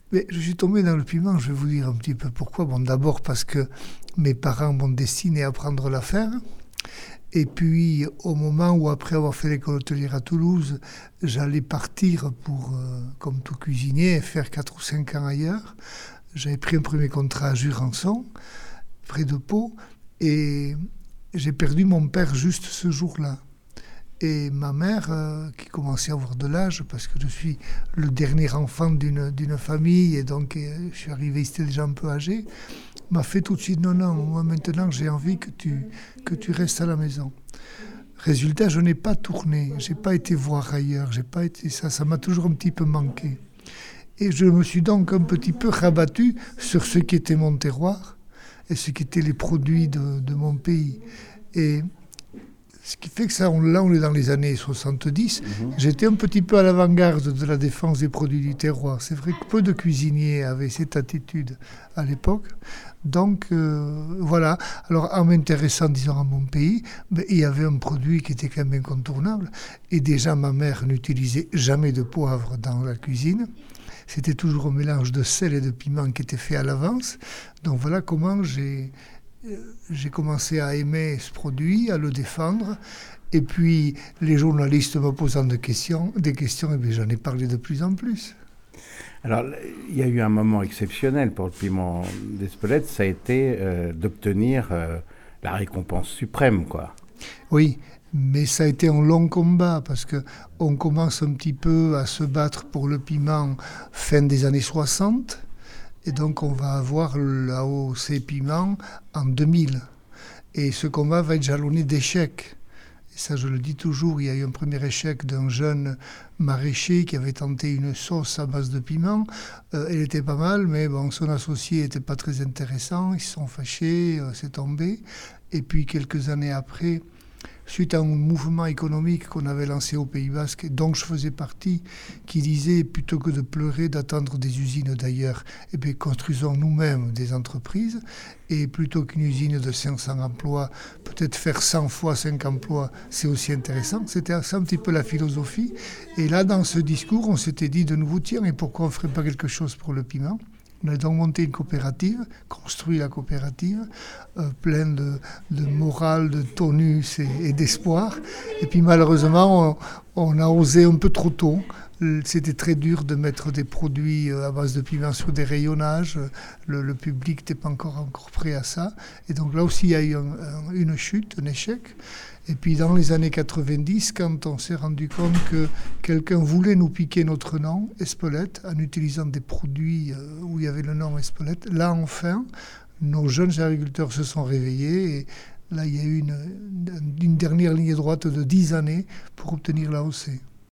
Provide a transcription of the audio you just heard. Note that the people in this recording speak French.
Mais je suis tombé dans le piment, je vais vous dire un petit peu pourquoi. Bon, d'abord parce que mes parents m'ont destiné à apprendre à faire. Et puis, au moment où, après avoir fait l'école hôtelière à Toulouse, j'allais partir pour, comme tout cuisinier, faire 4 ou 5 ans ailleurs, j'avais pris un premier contrat à Jurançon, près de Pau, et j'ai perdu mon père juste ce jour-là. Et ma mère, qui commençait à avoir de l'âge, parce que je suis le dernier enfant d'une famille, et donc je suis arrivé, c'était déjà un peu âgé, m'a fait tout de suite, non, non, moi maintenant j'ai envie que tu restes à la maison. Résultat, je n'ai pas tourné, j'ai pas été voir ailleurs, j'ai pas été ça m'a toujours un petit peu manqué. Et je me suis donc un petit peu rabattu sur ce qui était mon terroir et ce qui étaient les produits de mon pays. Et ce qui fait que ça, là on est dans les années 70, j'étais un petit peu à l'avant-garde de la défense des produits du terroir. C'est vrai que peu de cuisiniers avaient cette attitude à l'époque. Donc voilà, alors en m'intéressant disons à mon pays, ben, il y avait un produit qui était quand même incontournable. Et déjà ma mère n'utilisait jamais de poivre dans la cuisine. C'était toujours un mélange de sel et de piment qui était fait à l'avance. Donc voilà comment j'ai commencé à aimer ce produit, à le défendre. Et puis les journalistes me posant des questions, et bien, j'en ai parlé de plus en plus. Alors, il y a eu un moment exceptionnel pour le piment d'Espelette, ça a été d'obtenir la récompense suprême, quoi. Oui, mais ça a été un long combat parce que on commence un petit peu à se battre pour le piment fin des années 60 et donc on va avoir l'AOC piment en 2000. Et ce combat va être jalonné d'échecs. Et ça, je le dis toujours, il y a eu un premier échec d'un jeune maraîcher qui avait tenté une sauce à base de piment. Elle était pas mal, mais bon, son associé n'était pas très intéressant. Ils se sont fâchés, c'est tombé. Et puis, quelques années après, suite à un mouvement économique qu'on avait lancé au Pays Basque, et dont je faisais partie, qui disait, plutôt que de pleurer, d'attendre des usines d'ailleurs, eh bien, construisons nous-mêmes des entreprises, et plutôt qu'une usine de 500 emplois, peut-être faire 100 fois 5 emplois, c'est aussi intéressant. C'était ça un petit peu la philosophie. Et là, dans ce discours, on s'était dit de nouveau, tiens, et pourquoi on ne ferait pas quelque chose pour le piment ? On a donc monté une coopérative, construit la coopérative, pleine de morale, de tonus et d'espoir. Et puis malheureusement, on a osé un peu trop tôt. C'était très dur de mettre des produits à base de piment sur des rayonnages. Le public n'était pas encore prêt à ça. Et donc là aussi, il y a eu une chute, un échec. Et puis dans les années 90, quand on s'est rendu compte que quelqu'un voulait nous piquer notre nom, Espelette, en utilisant des produits où il y avait le nom Espelette, là enfin, nos jeunes agriculteurs se sont réveillés et là il y a eu une dernière ligne droite de 10 années pour obtenir l'AOC.